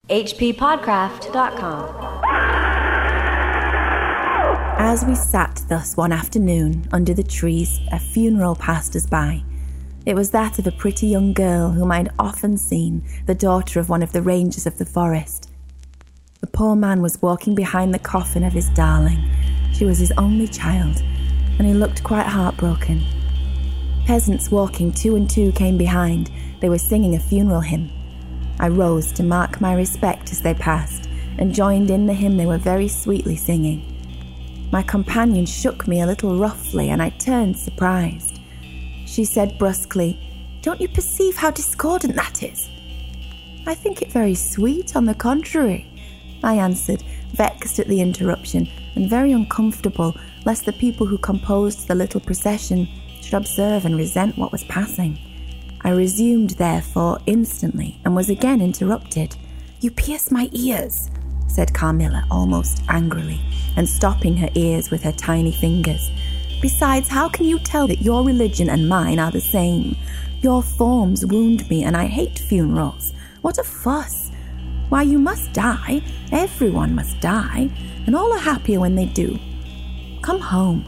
hppodcraft.com. As we sat thus one afternoon under the trees, a funeral passed us by. It was that of a pretty young girl whom I had often seen, the daughter of one of the rangers of the forest. The poor man was walking behind the coffin of his darling. She was his only child, and he looked quite heartbroken. Peasants walking two and two came behind. They were singing a funeral hymn. I rose to mark my respect as they passed, and joined in the hymn they were very sweetly singing. My companion shook me a little roughly, and I turned surprised. She said brusquely, "Don't you perceive how discordant that is?" "I think it very sweet, on the contrary," I answered, vexed at the interruption, and very uncomfortable lest the people who composed the little procession should observe and resent what was passing. I resumed, therefore, instantly, and was again interrupted. "You pierce my ears," said Carmilla, almost angrily, and stopping her ears with her tiny fingers. "Besides, how can you tell that your religion and mine are the same? Your forms wound me, and I hate funerals. What a fuss! Why, you must die. Everyone must die, and all are happier when they do. Come home."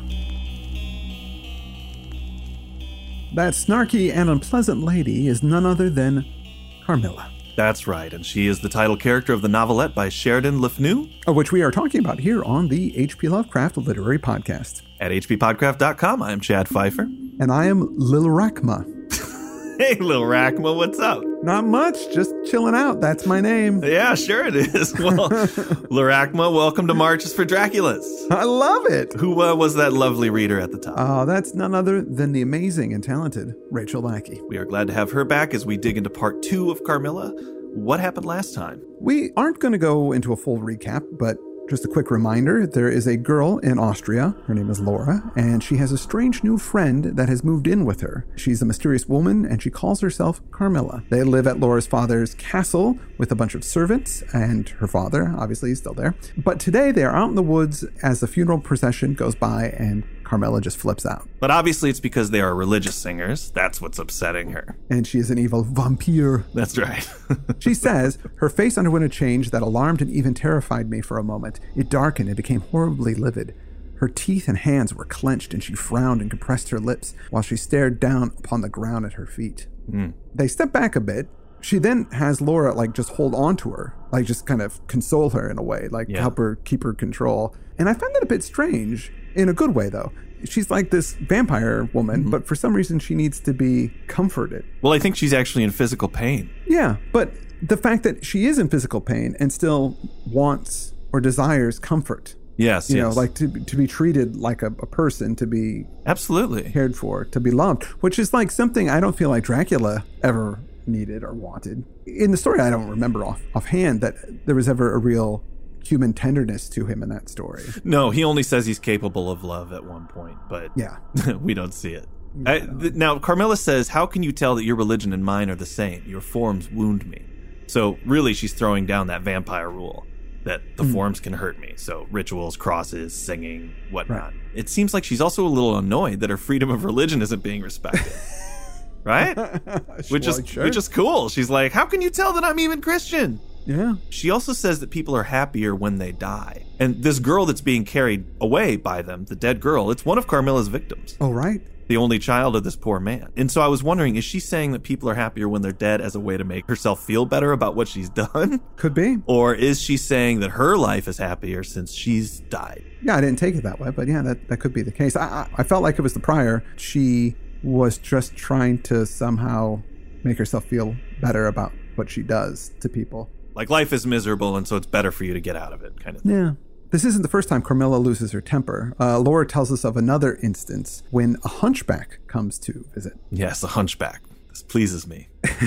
That snarky and unpleasant lady is none other than Carmilla. That's right, and she is the title character of the novelette by Sheridan Le Fanu, Of which we are talking about here on the H.P. Lovecraft Literary Podcast. At hppodcraft.com. I am Chad Pfeiffer. And I am Lil Rachma. Hey, Lil Rachma, what's up? Not much, just chilling out. That's my name. Yeah, sure it is. Well, Lil Rachma, welcome to Marches for Draculas. I love it. Who was that lovely reader at the top? Oh, that's none other than the amazing and talented Rachel Lackey. We are glad to have her back as we dig into part 2 of Carmilla. What happened last time? We aren't going to go into a full recap, but just a quick reminder, there is a girl in Austria. Her name is Laura, and she has a strange new friend that has moved in with her. She's a mysterious woman, and she calls herself Carmilla. They live at Laura's father's castle with a bunch of servants, and her father, obviously, is still there. But today, they are out in the woods as the funeral procession goes by, and Carmilla just flips out. But obviously it's because they are religious singers. That's what's upsetting her. And she is an evil vampire. That's right. She says, her face underwent a change that alarmed and even terrified me for a moment. It darkened and became horribly livid. Her teeth and hands were clenched, and she frowned and compressed her lips while she stared down upon the ground at her feet. They step back a bit. She then has Laura, just hold on to her, just kind of console her in a way, help her keep her control. And I find that a bit strange, in a good way, though. She's like this vampire woman, but for some reason she needs to be comforted. Well, I think she's actually in physical pain. Yeah, but the fact that she is in physical pain and still wants or desires comfort. Yes, you know, to be treated like a person, to be absolutely cared for, to be loved, which is something I don't feel like Dracula ever needed or wanted. In the story, I don't remember offhand that there was ever a real human tenderness to him in that story. No, he only says he's capable of love at one point, but yeah, we don't see it. Now, Carmilla says, "How can you tell that your religion and mine are the same? Your forms wound me." So really, she's throwing down that vampire rule that the forms can hurt me. So rituals, crosses, singing, whatnot. Right. It seems like she's also a little annoyed that her freedom of religion isn't being respected. Right? Which is cool. She's like, "How can you tell that I'm even Christian?" Yeah. She also says that people are happier when they die. And this girl that's being carried away by them, the dead girl, it's one of Carmilla's victims. Oh, right. The only child of this poor man. And so I was wondering, is she saying that people are happier when they're dead as a way to make herself feel better about what she's done? Could be. Or is she saying that her life is happier since she's died? Yeah, I didn't take it that way, but yeah, that could be the case. I felt like it was the prior. She was just trying to somehow make herself feel better about what she does to people. Like life is miserable, and so it's better for you to get out of it, kind of thing. Yeah. This isn't the first time Carmilla loses her temper. Laura tells us of another instance when a hunchback comes to visit. Yes, a hunchback. This pleases me.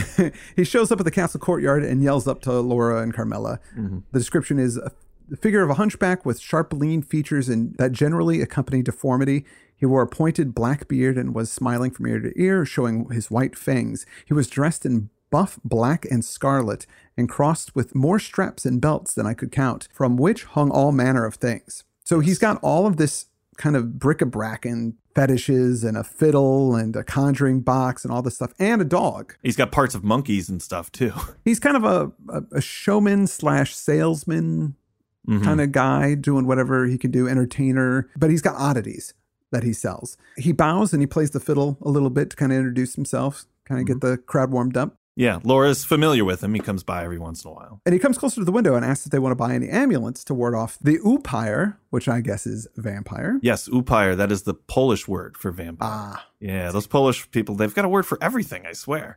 He shows up at the castle courtyard and yells up to Laura and Carmilla. Mm-hmm. The description is the figure of a hunchback with sharp, lean features and that generally accompany deformity. He wore a pointed black beard and was smiling from ear to ear, showing his white fangs. He was dressed in buff, black, and scarlet, and crossed with more straps and belts than I could count, from which hung all manner of things. So he's got all of this kind of bric-a-brac and fetishes and a fiddle and a conjuring box and all this stuff, and a dog. He's got parts of monkeys and stuff too. He's kind of a showman / salesman kind of guy, doing whatever he can do, entertainer, but he's got oddities that he sells. He bows and he plays the fiddle a little bit to kind of introduce himself, kind of get the crowd warmed up. Yeah, Laura's familiar with him. He comes by every once in a while. And he comes closer to the window and asks if they want to buy any amulets to ward off the upire, which I guess is vampire. Yes, upire. That is the Polish word for vampire. Ah. Yeah, those Polish people, they've got a word for everything, I swear.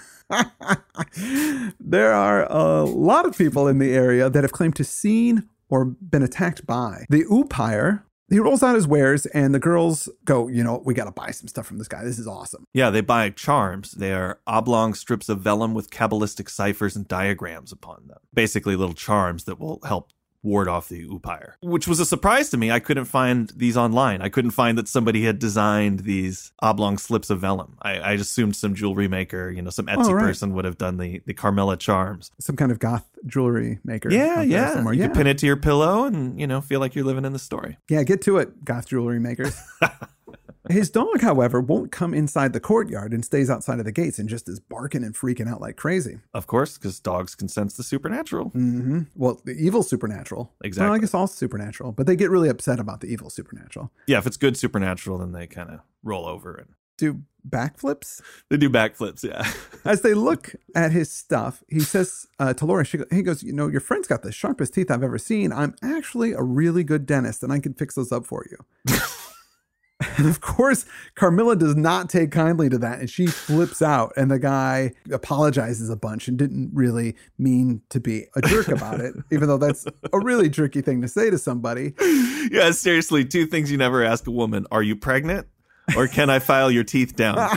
There are a lot of people in the area that have claimed to seen or been attacked by the upire. He rolls out his wares and the girls go, we got to buy some stuff from this guy. This is awesome. Yeah, they buy charms. They are oblong strips of vellum with Kabbalistic ciphers and diagrams upon them. Basically little charms that will help ward off the upire, which was a surprise to me. I couldn't find these online. I couldn't find that somebody had designed these oblong slips of vellum. I just assumed some jewelry maker, some Etsy person would have done the Carmilla charms. Some kind of goth jewelry maker. Yeah. You can pin it to your pillow and, feel like you're living in the story. Yeah, get to it, goth jewelry makers. His dog, however, won't come inside the courtyard and stays outside of the gates and just is barking and freaking out like crazy. Of course, because dogs can sense the supernatural. Mm-hmm. Well, the evil supernatural. Exactly. Well, I guess all supernatural, but they get really upset about the evil supernatural. Yeah, if it's good supernatural, then they kind of roll over and do backflips. They do backflips, yeah. As they look at his stuff, he says to Laura, he goes, your friend's got the sharpest teeth I've ever seen. I'm actually a really good dentist, and I can fix those up for you. And of course, Carmilla does not take kindly to that, and she flips out, and the guy apologizes a bunch and didn't really mean to be a jerk about it, even though that's a really jerky thing to say to somebody. Yeah, seriously, 2 things you never ask a woman. Are you pregnant? Or can I file your teeth down?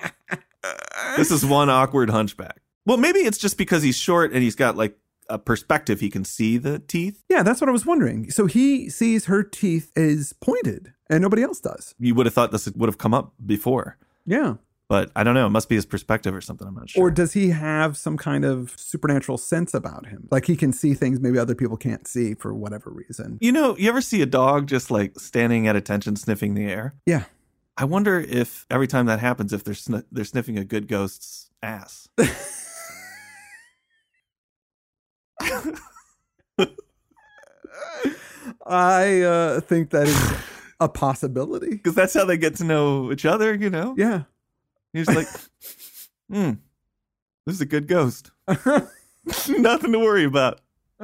This is one awkward hunchback. Well, maybe it's just because he's short and he's got like a perspective. He can see the teeth. Yeah, that's what I was wondering. So he sees her teeth as pointed and nobody else does. You would have thought this would have come up before. Yeah. But I don't know. It must be his perspective or something. I'm not sure. Or does he have some kind of supernatural sense about him? Like he can see things maybe other people can't see for whatever reason. You ever see a dog just like standing at attention, sniffing the air? Yeah. I wonder if every time that happens, if they're sniffing a good ghost's ass. I think that is a possibility. Because that's how they get to know each other, Yeah. He's like, this is a good ghost. Nothing to worry about.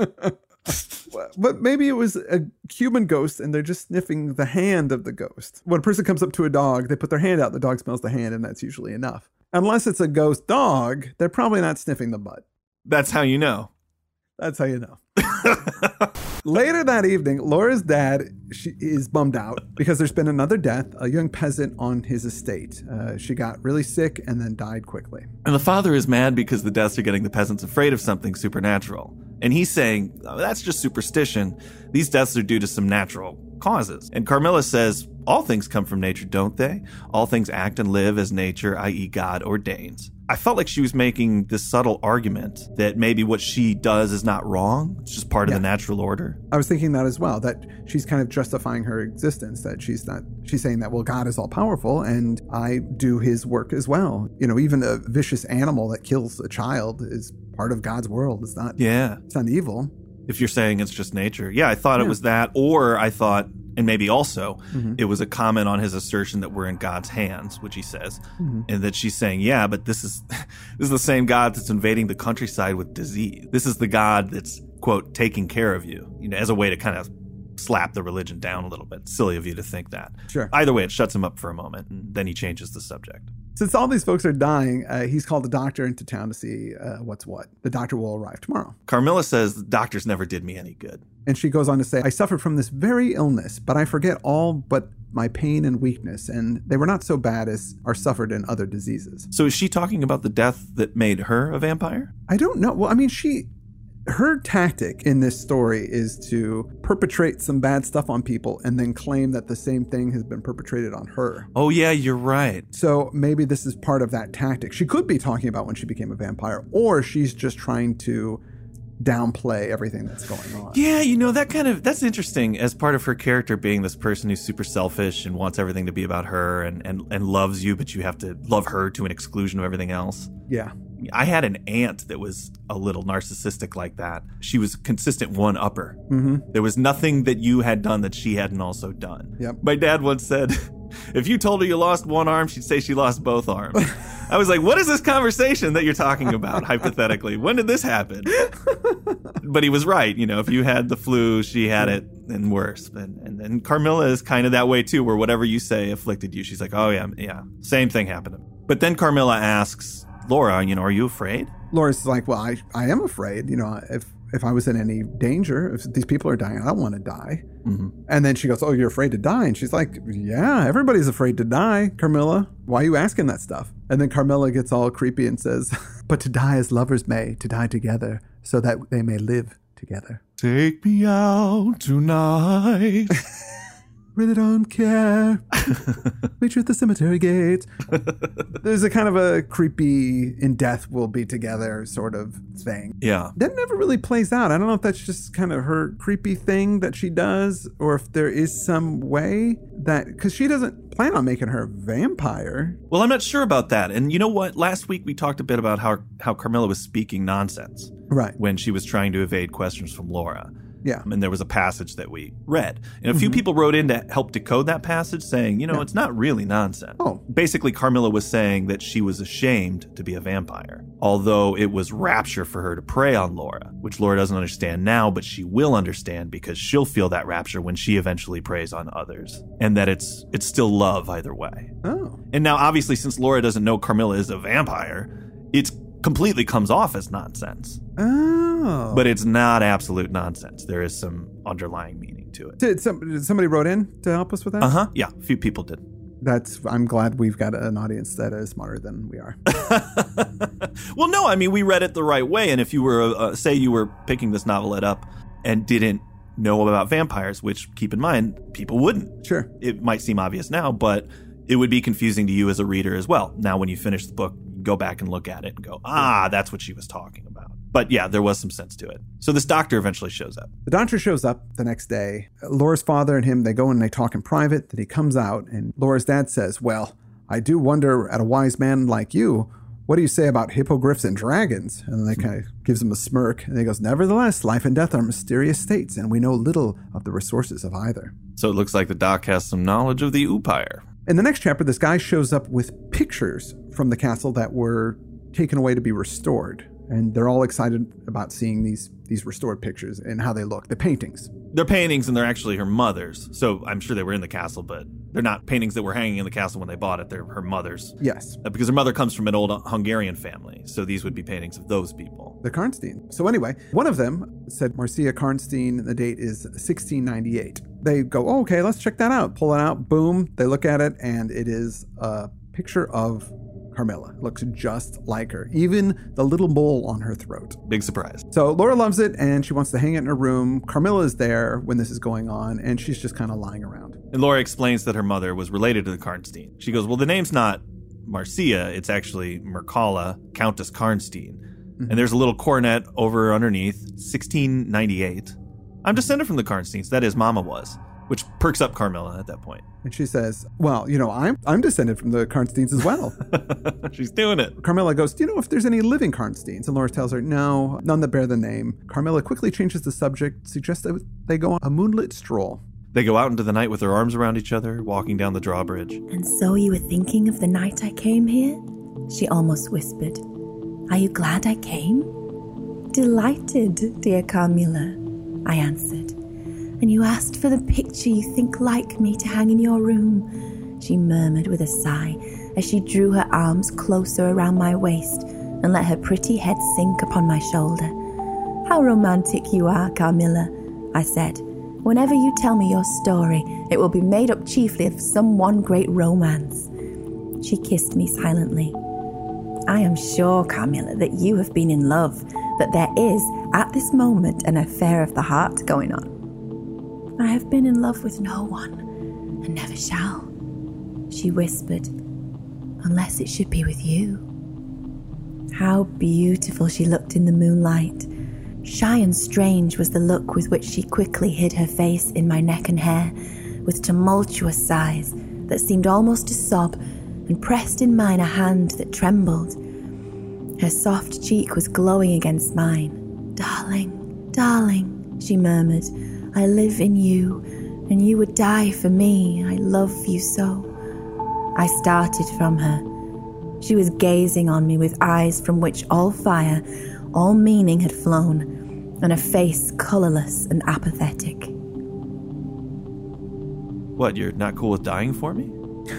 But maybe it was a human ghost and they're just sniffing the hand of the ghost. When a person comes up to a dog, they put their hand out, the dog smells the hand, and that's usually enough. Unless it's a ghost dog, they're probably not sniffing the butt. That's how you know. That's how you know. Later that evening, Laura's dad is bummed out because there's been another death, a young peasant on his estate. She got really sick and then died quickly. And the father is mad because the deaths are getting the peasants afraid of something supernatural. And he's saying, that's just superstition. These deaths are due to some natural causes. And Carmilla says, all things come from nature, don't they? All things act and live as nature, i.e. God, ordains. I felt like she was making this subtle argument that maybe what she does is not wrong. It's just part of the natural order. I was thinking that as well, that she's kind of justifying her existence, that she's saying that, well, God is all powerful and I do his work as well. Even a vicious animal that kills a child is part of God's world. It's not evil. If you're saying it's just nature. Yeah, I thought it was that, or I thought, and maybe also, it was a comment on his assertion that we're in God's hands, which he says, and that she's saying, yeah, but this is the same God that's invading the countryside with disease. This is the God that's, quote, taking care of you, as a way to kind of slap the religion down a little bit. Silly of you to think that. Sure. Either way, it shuts him up for a moment, and then he changes the subject. Since all these folks are dying, he's called the doctor into town to see what's what. The doctor will arrive tomorrow. Carmilla says, the doctors never did me any good. And she goes on to say, I suffered from this very illness, but I forget all but my pain and weakness, and they were not so bad as are suffered in other diseases. So is she talking about the death that made her a vampire? I don't know. Well, I mean, her tactic in this story is to perpetrate some bad stuff on people and then claim that the same thing has been perpetrated on her. Oh, yeah, you're right. So maybe this is part of that tactic. She could be talking about when she became a vampire, or she's just trying to downplay everything that's going on. Yeah, that's interesting as part of her character being this person who's super selfish and wants everything to be about her and loves you, but you have to love her to an exclusion of everything else. Yeah. I had an aunt that was a little narcissistic like that. She was a consistent one-upper. Mm-hmm. There was nothing that you had done that she hadn't also done. Yep. My dad once said, if you told her you lost one arm, she'd say she lost both arms. I was like, what is this conversation that you're talking about, hypothetically? When did this happen? But he was right. If you had the flu, she had it and worse. And Carmilla is kind of that way, too, where whatever you say afflicted you. She's like, oh, yeah, same thing happened to me. But then Carmilla asks Laura, are you afraid? Laura's like, well, I am afraid. If I was in any danger, if these people are dying, I don't want to die. Mm-hmm. And then she goes, oh, you're afraid to die? And she's like, yeah, everybody's afraid to die, Carmilla. Why are you asking that stuff? And then Carmilla gets all creepy and says, but to die as lovers may, to die together, so that they may live together. Take me out tonight. Really don't care. Meet you at the cemetery gate. There's a kind of a creepy in death we'll be together sort of thing. Yeah. That never really plays out. I don't know if that's just kind of her creepy thing that she does, or if there is some way that, because she doesn't plan on making her a vampire. Well, I'm not sure about that. And you know what? Last week we talked a bit about how Carmilla was speaking nonsense. Right. When she was trying to evade questions from Laura. Yeah. And there was a passage that we read. And a few people wrote in to help decode that passage saying, it's not really nonsense. Oh. Basically, Carmilla was saying that she was ashamed to be a vampire, although it was rapture for her to prey on Laura, which Laura doesn't understand now, but she will understand because she'll feel that rapture when she eventually preys on others. And that it's still love either way. Oh. And now, obviously, since Laura doesn't know Carmilla is a vampire, it completely comes off as nonsense. Oh. But it's not absolute nonsense. There is some underlying meaning to it. Did somebody wrote in to help us with that? Uh-huh. Yeah, a few people did. I'm glad we've got an audience that is smarter than we are. Well, no, we read it the right way. And if you were, say you were picking this novelette up and didn't know about vampires, which, keep in mind, people wouldn't. Sure. It might seem obvious now, but it would be confusing to you as a reader as well. Now, when you finish the book, go back and look at it and go, that's what she was talking about. But yeah, there was some sense to it. So this doctor eventually shows up. The doctor shows up the next day. Laura's father and him, they go and they talk in private. Then he comes out and Laura's dad says, well, I do wonder at a wise man like you, what do you say about hippogriffs and dragons? And then they kind of gives him a smirk. And he goes, nevertheless, life and death are mysterious states, and we know little of the resources of either. So it looks like the doc has some knowledge of the Upire. In the next chapter, this guy shows up with pictures from the castle that were taken away to be restored. And they're all excited about seeing these restored pictures and how they look. The paintings. They're paintings, and they're actually her mother's. So I'm sure they were in the castle, but they're not paintings that were hanging in the castle when they bought it. They're her mother's. Yes. Because her mother comes from an old Hungarian family. So these would be paintings of those people. The Karnstein. So anyway, one of them said Marcia Karnstein, the date is 1698. They go, oh, okay, let's check that out. Pull it out. Boom. They look at it, and it is a picture of Carmilla. It looks just like her. Even the little mole on her throat. Big surprise. So Laura loves it, and she wants to hang it in her room. Carmilla is there when this is going on, and she's just kind of lying around. And Laura explains that her mother was related to the Karnstein. She goes, well, the name's not Marcia. It's actually Mircalla, Countess Karnstein. Mm-hmm. And there's a little coronet over underneath, 1698. I'm descended from the Karnsteins. That is, Mama was. Which perks up Carmilla at that point. And she says, well, I'm descended from the Karnsteins as well. She's doing it. Carmilla goes, do you know if there's any living Karnsteins? And Laura tells her, no, none that bear the name. Carmilla quickly changes the subject, suggests that they go on a moonlit stroll. They go out into the night with their arms around each other, walking down the drawbridge. And so you were thinking of the night I came here? She almost whispered. Are you glad I came? Delighted, dear Carmilla, I answered. And you asked for the picture you think like me to hang in your room, she murmured with a sigh as she drew her arms closer around my waist and let her pretty head sink upon my shoulder. How romantic you are, Carmilla, I said. Whenever you tell me your story, it will be made up chiefly of some one great romance. She kissed me silently. I am sure, Carmilla, that you have been in love, that there is, at this moment, an affair of the heart going on. I have been in love with no one, and never shall, she whispered, unless it should be with you. How beautiful she looked in the moonlight, Shy and strange was the look with which she quickly hid her face in my neck and hair, with tumultuous sighs that seemed almost to sob, and pressed in mine a hand that trembled. Her soft cheek was glowing against mine. "Darling, darling," she murmured, "I live in you, and you would die for me. I love you so." I started from her. She was gazing on me with eyes from which all fire, all meaning had flown, and a face colourless and apathetic. What, you're not cool with dying for me?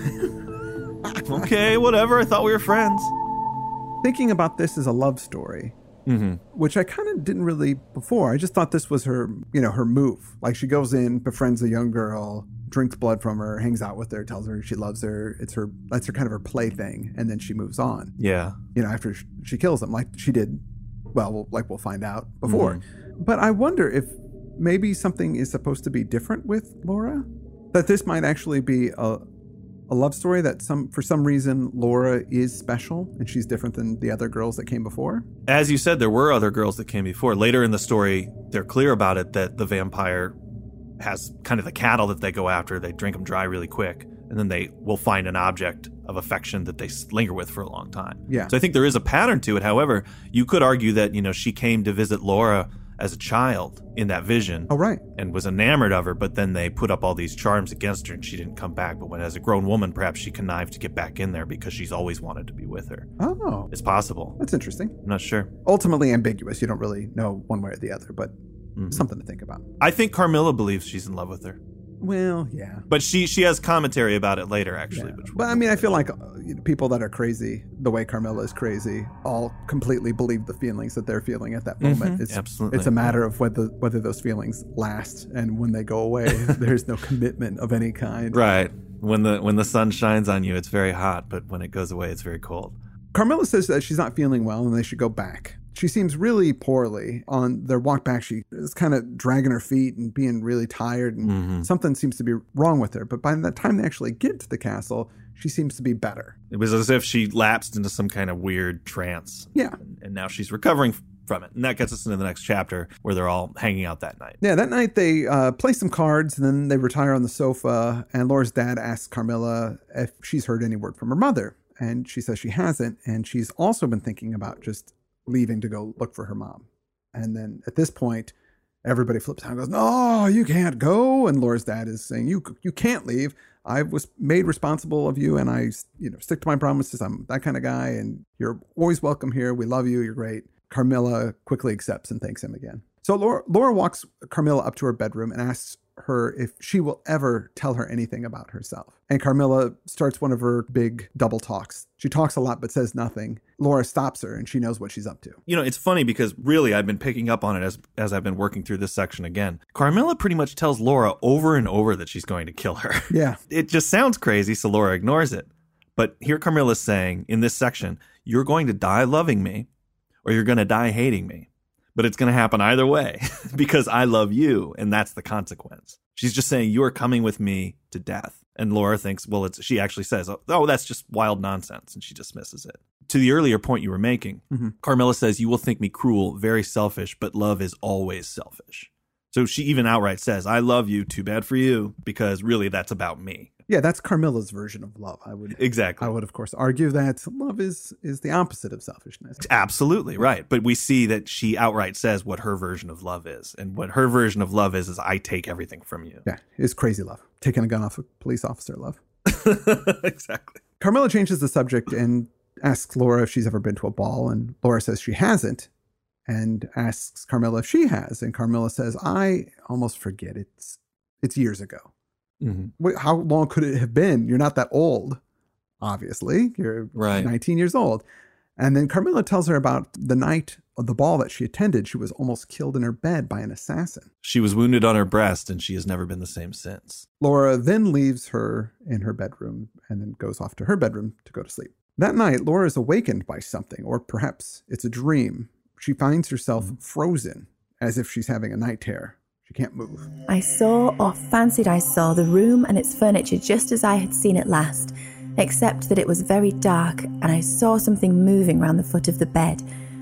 Okay, whatever. I thought we were friends. Thinking about this as a love story, which I kind of didn't really before. I just thought this was her, her move. Like, she goes in, befriends a young girl, drinks blood from her, hangs out with her, tells her she loves her. That's her kind of her plaything, and then she moves on. Yeah. After she kills him, like she did. Well, we'll find out before. But I wonder if maybe something is supposed to be different with Laura. That this might actually be a love story that for some reason Laura is special and she's different than the other girls that came before. As you said, there were other girls that came before. Later in the story, they're clear about it, that the vampire has kind of the cattle that they go after. They drink them dry really quick, and then they will find an object of affection that they linger with for a long time. Yeah. So I think there is a pattern to it. However, you could argue that, she came to visit Laura as a child in that vision. Oh, right. And was enamored of her, but then they put up all these charms against her and she didn't come back. But when, as a grown woman, perhaps she connived to get back in there because she's always wanted to be with her. Oh. It's possible. That's interesting. I'm not sure. Ultimately ambiguous. You don't really know one way or the other, but something to think about. I think Carmilla believes she's in love with her. Well, yeah. But she has commentary about it later, actually. Yeah. But I mean, I feel like people that are crazy, the way Carmilla is crazy, all completely believe the feelings that they're feeling at that moment. Absolutely. It's a matter of whether those feelings last, and when they go away, there's no commitment of any kind. Right. When the sun shines on you, it's very hot, but when it goes away, it's very cold. Carmilla says that she's not feeling well and they should go back. She seems really poorly. On their walk back, she is kind of dragging her feet and being really tired, and something seems to be wrong with her. But by the time they actually get to the castle, she seems to be better. It was as if she lapsed into some kind of weird trance. Yeah. And now she's recovering from it. And that gets us into the next chapter where they're all hanging out that night. Yeah, that night they play some cards, and then they retire on the sofa, and Laura's dad asks Carmilla if she's heard any word from her mother. And she says she hasn't, and she's also been thinking about just leaving to go look for her mom. And then at this point, everybody flips out and goes, "No, you can't go." And Laura's dad is saying, you can't leave. I was made responsible of you, and I stick to my promises. I'm that kind of guy, and you're always welcome here. We love you. You're great. Carmilla quickly accepts and thanks him again. So Laura walks Carmilla up to her bedroom and asks her if she will ever tell her anything about herself. And Carmilla starts one of her big double talks. She talks a lot but says nothing. Laura stops her and she knows what she's up to. It's funny because really I've been picking up on it as I've been working through this section again. Carmilla pretty much tells Laura over and over that she's going to kill her. Yeah. It just sounds crazy, so Laura ignores it. But here Carmilla's saying in this section, you're going to die loving me or you're going to die hating me. But it's going to happen either way because I love you, and that's the consequence. She's just saying, you are coming with me to death. And Laura thinks, she actually says, oh, that's just wild nonsense, and she dismisses it. To the earlier point you were making, Carmilla says, you will think me cruel, very selfish, but love is always selfish. So she even outright says, I love you, too bad for you, because really that's about me. Yeah, that's Carmilla's version of love. Exactly. I would, of course, argue that love is the opposite of selfishness. Absolutely, right. But we see that she outright says what her version of love is. And what her version of love is I take everything from you. Yeah, it's crazy love. Taking a gun off a police officer love. Exactly. Carmilla changes the subject and asks Laura if she's ever been to a ball. And Laura says she hasn't. And asks Carmilla if she has. And Carmilla says, I almost forget. It's years ago. Wait, how long could it have been? You're not that old, obviously. You're 19 years old. And then Carmilla tells her about the night of the ball that she attended. She was almost killed in her bed by an assassin. She was wounded on her breast, and she has never been the same since. Laura then leaves her in her bedroom and then goes off to her bedroom to go to sleep. That night, Laura is awakened by something, or perhaps it's a dream. She finds herself frozen, as if she's having a night terror. She can't move. I saw, or fancied I saw, the room and its furniture just as I had seen it last, except that it was very dark, and I saw something moving round the foot of the bed,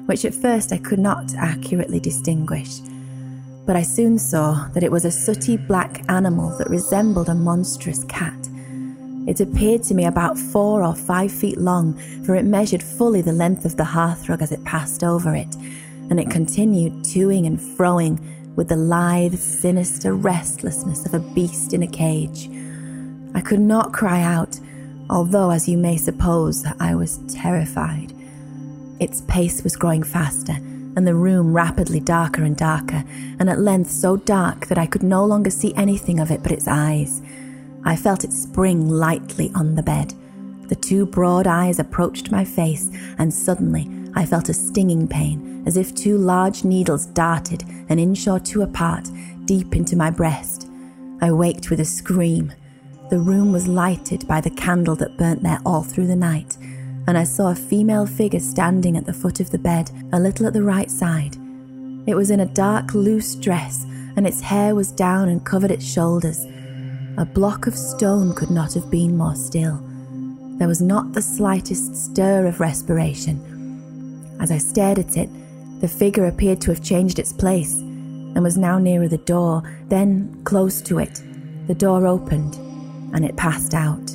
which at first I could not accurately distinguish. But I soon saw that it was a sooty black animal that resembled a monstrous cat. It appeared to me about 4 or 5 feet long, for it measured fully the length of the hearthrug as it passed over it, and it continued toing and froing with the lithe, sinister restlessness of a beast in a cage. I could not cry out, although, as you may suppose, I was terrified. Its pace was growing faster, and the room rapidly darker and darker, and at length so dark that I could no longer see anything of it but its eyes. I felt it spring lightly on the bed. The 2 broad eyes approached my face, and suddenly I felt a stinging pain, as if 2 large needles darted an inch or 2 apart, deep into my breast. I waked with a scream. The room was lighted by the candle that burnt there all through the night, and I saw a female figure standing at the foot of the bed, a little at the right side. It was in a dark, loose dress, and its hair was down and covered its shoulders. A block of stone could not have been more still. There was not the slightest stir of respiration. As I stared at it, the figure appeared to have changed its place, and was now nearer the door, then close to it. The door opened, and it passed out.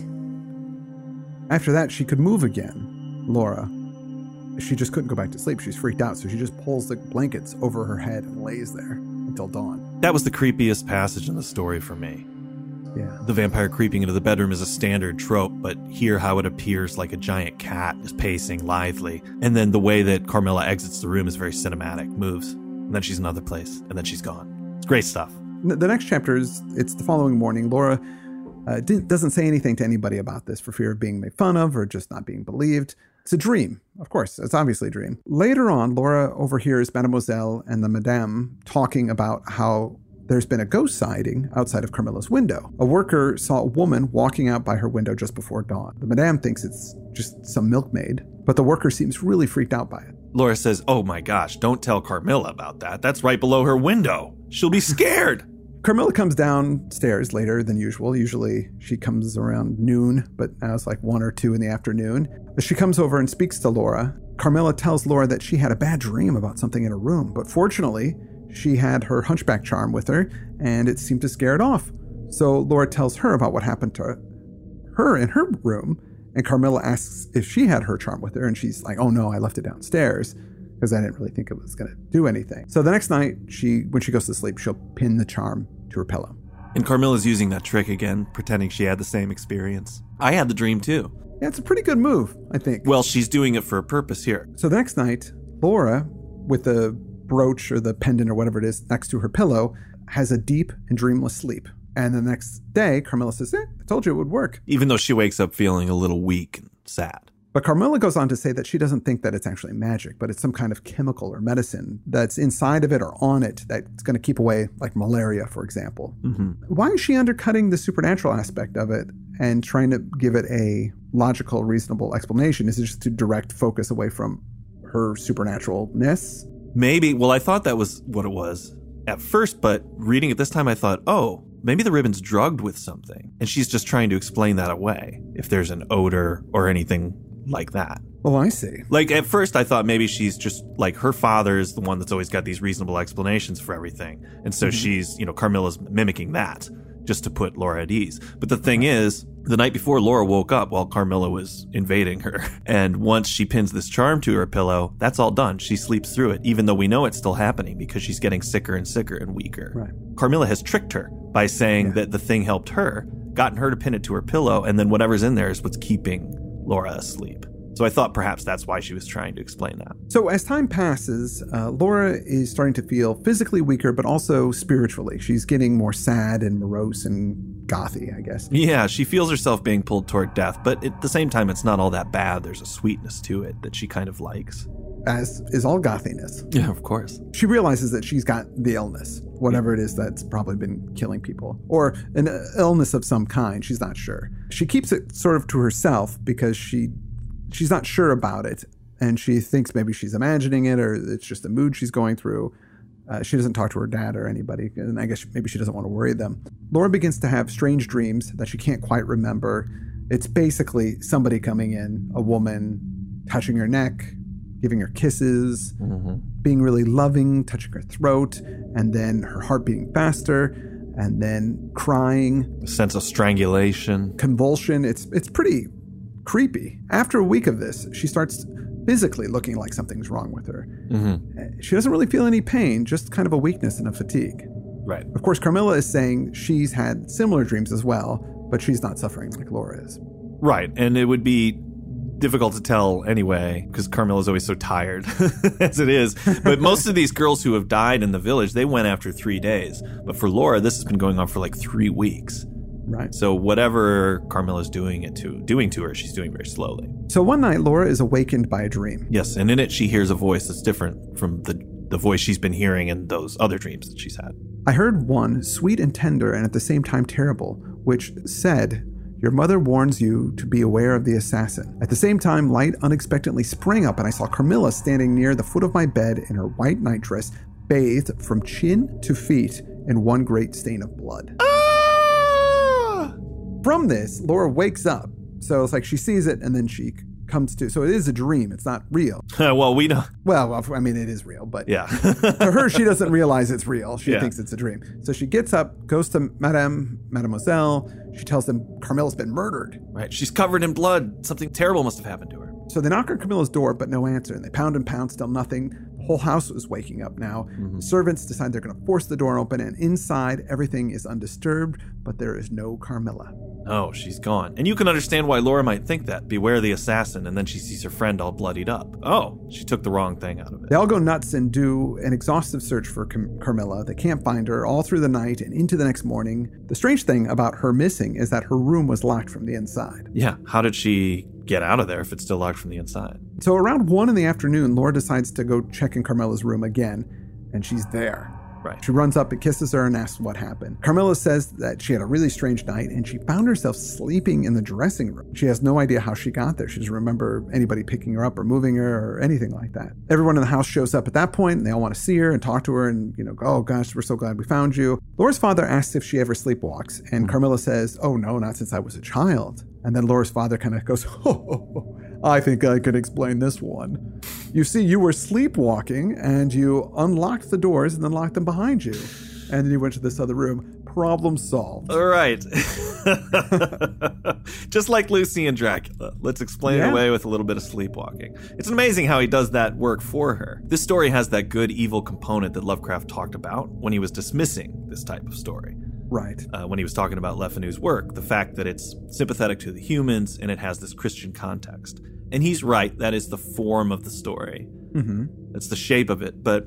After that, she could move again, Laura. She just couldn't go back to sleep. She's freaked out, so she just pulls the blankets over her head and lays there until dawn. That was the creepiest passage in the story for me. Yeah. The vampire creeping into the bedroom is a standard trope, but here how it appears like a giant cat is pacing lithely. And then the way that Carmilla exits the room is very cinematic, moves, and then she's in another place, and then she's gone. It's great stuff. The next chapter it's the following morning. Laura doesn't say anything to anybody about this for fear of being made fun of or just not being believed. It's a dream. Of course, it's obviously a dream. Later on, Laura overhears Mademoiselle and the Madame talking about how there's been a ghost sighting outside of Carmilla's window. A worker saw a woman walking out by her window just before dawn. The Madame thinks it's just some milkmaid, but the worker seems really freaked out by it. Laura says, "Oh my gosh, don't tell Carmilla about that. That's right below her window. She'll be scared." Carmilla comes downstairs later than usual. Usually she comes around noon, but now it's like 1 or 2 in the afternoon. She comes over and speaks to Laura. Carmilla tells Laura that she had a bad dream about something in her room, but fortunately, she had her hunchback charm with her, and it seemed to scare it off. So Laura tells her about what happened to her in her room, and Carmilla asks if she had her charm with her, and she's like, "Oh no, I left it downstairs because I didn't really think it was going to do anything." So the next night, when she goes to sleep, she'll pin the charm to her pillow. And Carmilla's using that trick again, pretending she had the same experience. I had the dream too. Yeah, it's a pretty good move, I think. Well, she's doing it for a purpose here. So the next night, Laura, with the brooch or the pendant or whatever it is next to her pillow, has a deep and dreamless sleep. And the next day, Carmilla says, I told you it would work. Even though she wakes up feeling a little weak and sad. But Carmilla goes on to say that she doesn't think that it's actually magic, but it's some kind of chemical or medicine that's inside of it or on it that's going to keep away, like malaria, for example. Mm-hmm. Why is she undercutting the supernatural aspect of it and trying to give it a logical, reasonable explanation? Is it just to direct focus away from her supernaturalness? Maybe. Well, I thought that was what it was at first, but reading it this time, I thought, oh, maybe the ribbon's drugged with something. And she's just trying to explain that away, if there's an odor or anything like that. Oh, I see. Like, at first I thought maybe she's just, like, her father is the one that's always got these reasonable explanations for everything. And so she's, Carmilla's mimicking that just to put Laura at ease. But the thing is, the night before, Laura woke up while Carmilla was invading her. And once she pins this charm to her pillow, that's all done. She sleeps through it, even though we know it's still happening because she's getting sicker and sicker and weaker. Right. Carmilla has tricked her by saying that the thing helped her, gotten her to pin it to her pillow, and then whatever's in there is what's keeping Laura asleep. So I thought perhaps that's why she was trying to explain that. So as time passes, Laura is starting to feel physically weaker, but also spiritually. She's getting more sad and morose and gothy, I guess. Yeah, she feels herself being pulled toward death, but at the same time, it's not all that bad. There's a sweetness to it that she kind of likes. As is all gothiness. Yeah, of course. She realizes that she's got the illness, whatever it is that's probably been killing people, or an illness of some kind. She's not sure. She keeps it sort of to herself because she's not sure about it, and she thinks maybe she's imagining it or it's just a mood she's going through. She doesn't talk to her dad or anybody, and I guess maybe she doesn't want to worry them. Laura begins to have strange dreams that she can't quite remember. It's basically somebody coming in, a woman touching her neck, giving her kisses, being really loving, touching her throat, and then her heart beating faster, and then crying. A sense of strangulation. Convulsion. It's pretty creepy. After a week of this, she starts physically looking like something's wrong with her. She doesn't really feel any pain, just kind of a weakness and a fatigue. Right. Of course, Carmilla is saying she's had similar dreams as well, but she's not suffering like Laura is. Right. And it would be difficult to tell anyway, because Carmilla's always so tired as it is. But most of these girls who have died in the village, they went after 3 days. But for Laura, this has been going on for like 3 weeks. Right. So whatever Carmilla's doing to her, she's doing very slowly. So one night, Laura is awakened by a dream. Yes, and in it she hears a voice that's different from the voice she's been hearing in those other dreams that she's had. I heard one, sweet and tender and at the same time terrible, which said, "Your mother warns you to be aware of the assassin." At the same time, light unexpectedly sprang up and I saw Carmilla standing near the foot of my bed in her white nightdress, bathed from chin to feet in one great stain of blood. From this, Laura wakes up. So it's like she sees it and then she comes to. So it is a dream. It's not real. Well, we know. Well, I mean, it is real, but Yeah. to her, she doesn't realize it's real. She Yeah. thinks it's a dream. So she gets up, goes to Mademoiselle. She tells them Carmilla's been murdered. Right. She's covered in blood. Something terrible must have happened to her. So they knock on Camilla's door, but no answer. And they pound and pound, still nothing. The whole house is waking up now. The servants decide they're going to force the door open, and inside, everything is undisturbed, but there is no Carmilla. Oh, she's gone. And you can understand why Laura might think that. Beware the assassin, and then she sees her friend all bloodied up. Oh, she took the wrong thing out of it. They all go nuts and do an exhaustive search for Carmilla. They can't find her all through the night and into the next morning. The strange thing about her missing is that her room was locked from the inside. Yeah, how did she get out of there if it's still locked from the inside? So around 1 in the afternoon, Laura decides to go check in Carmilla's room again, and she's there. Right. She runs up and kisses her and asks what happened. Carmilla says that she had a really strange night and she found herself sleeping in the dressing room. She has no idea how she got there. She doesn't remember anybody picking her up or moving her or anything like that. Everyone in the house shows up at that point and they all want to see her and talk to her and, go, "Oh gosh, we're so glad we found you." Laura's father asks if she ever sleepwalks, and Carmilla says, "Oh no, not since I was a child." And then Laura's father kind of goes, "Oh, I think I could explain this one. You see, you were sleepwalking and you unlocked the doors and then locked them behind you. And then you went to this other room. Problem solved." All right. Just like Lucy and Dracula. Let's explain it away with a little bit of sleepwalking. It's amazing how he does that work for her. This story has that good evil component that Lovecraft talked about when he was dismissing this type of story. Right. When he was talking about Le Fanu's work, the fact that it's sympathetic to the humans and it has this Christian context. And he's right, that is the form of the story. That's the shape of it. But,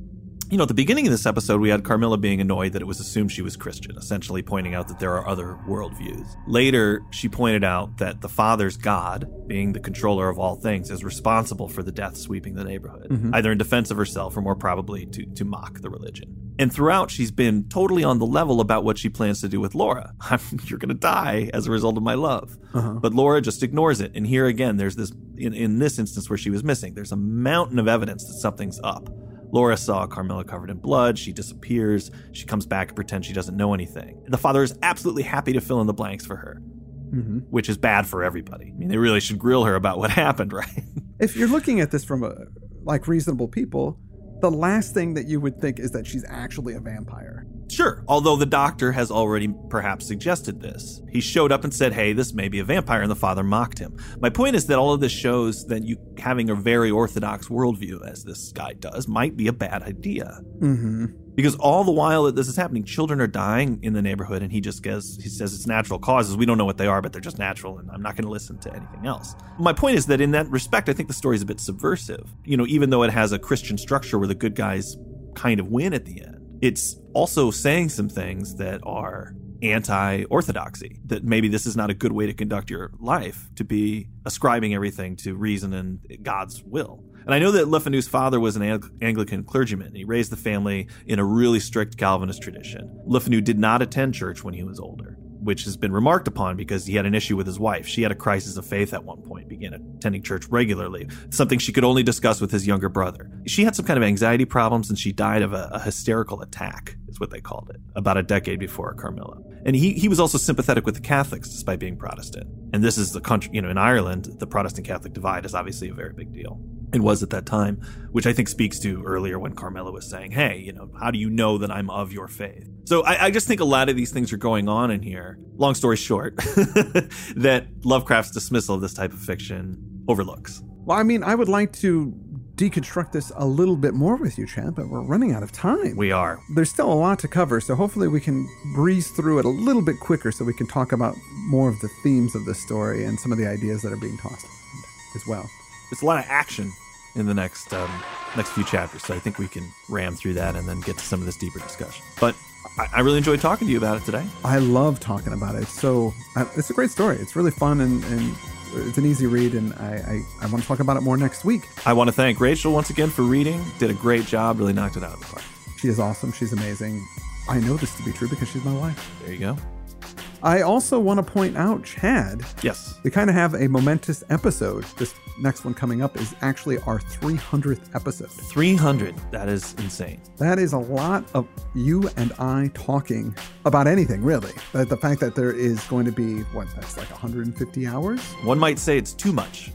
at the beginning of this episode, we had Carmilla being annoyed that it was assumed she was Christian, essentially pointing out that there are other worldviews. Later, she pointed out that the Father's God, being the controller of all things, is responsible for the death sweeping the neighborhood, either in defense of herself or more probably to mock the religion. And throughout, she's been totally on the level about what she plans to do with Laura. You're going to die as a result of my love. But Laura just ignores it. And here again, there's this, in this instance where she was missing, there's a mountain of evidence that something's up. Laura saw Carmilla covered in blood. She disappears. She comes back and pretends she doesn't know anything. The father is absolutely happy to fill in the blanks for her, which is bad for everybody. I mean, they really should grill her about what happened, right? If you're looking at this from reasonable people, the last thing that you would think is that she's actually a vampire. Sure, although the doctor has already perhaps suggested this. He showed up and said, "Hey, this may be a vampire," and the father mocked him. My point is that all of this shows that you having a very orthodox worldview, as this guy does, might be a bad idea. Because all the while that this is happening, children are dying in the neighborhood, and he says it's natural causes. We don't know what they are, but they're just natural, and I'm not going to listen to anything else. My point is that in that respect, I think the story is a bit subversive. Even though it has a Christian structure where the good guys kind of win at the end, it's also saying some things that are anti-orthodoxy, that maybe this is not a good way to conduct your life, to be ascribing everything to reason and God's will. And I know that Le Fanu's father was an Anglican clergyman. He raised the family in a really strict Calvinist tradition. Le Fanu did not attend church when he was older, which has been remarked upon because he had an issue with his wife. She had a crisis of faith at one point, began attending church regularly, something she could only discuss with his younger brother. She had some kind of anxiety problems, and she died of a hysterical attack, is what they called it, about a decade before Carmilla. And he was also sympathetic with the Catholics, despite being Protestant. And this is the country, in Ireland, the Protestant-Catholic divide is obviously a very big deal. it was at that time, which I think speaks to earlier when Carmilla was saying, hey, how do you know that I'm of your faith? So I just think a lot of these things are going on in here. Long story short, that Lovecraft's dismissal of this type of fiction overlooks. Well, I mean, I would like to deconstruct this a little bit more with you, Chad, but we're running out of time. We are. There's still a lot to cover, so hopefully we can breeze through it a little bit quicker so we can talk about more of the themes of the story and some of the ideas that are being tossed around as well. There's a lot of action in the next few chapters, so I think we can ram through that and then get to some of this deeper discussion. But I really enjoyed talking to you about it today. I love talking about it. So it's a great story. It's really fun and it's an easy read, and I want to talk about it more next week. I want to thank Rachel once again for reading. Did a great job. Really knocked it out of the park. She is awesome. She's amazing. I know this to be true because she's my wife. There you go. I also want to point out, Chad. Yes. We kind of have a momentous episode. This next one coming up is actually our 300th episode. 300. That is insane. That is a lot of you and I talking about anything, really. The fact that there is going to be, that's like 150 hours? One might say it's too much.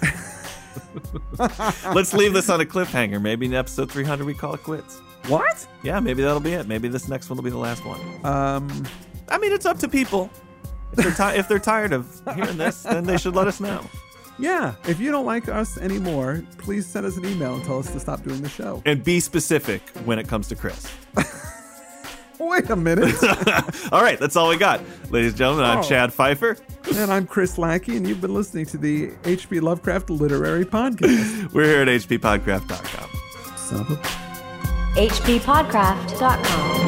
Let's leave this on a cliffhanger. Maybe in episode 300 we call it quits. What? Yeah, maybe that'll be it. Maybe this next one will be the last one. I mean, it's up to people. If they're tired of hearing this, then they should let us know. Yeah, if you don't like us anymore, please send us an email and tell us to stop doing the show. And be specific when it comes to Chris. Wait a minute. All right, that's all we got. Ladies and gentlemen, I'm Chad Pfeiffer. And I'm Chris Lackey, and you've been listening to the H.P. Lovecraft Literary Podcast. We're here at hppodcraft.com. Son of a... hppodcraft.com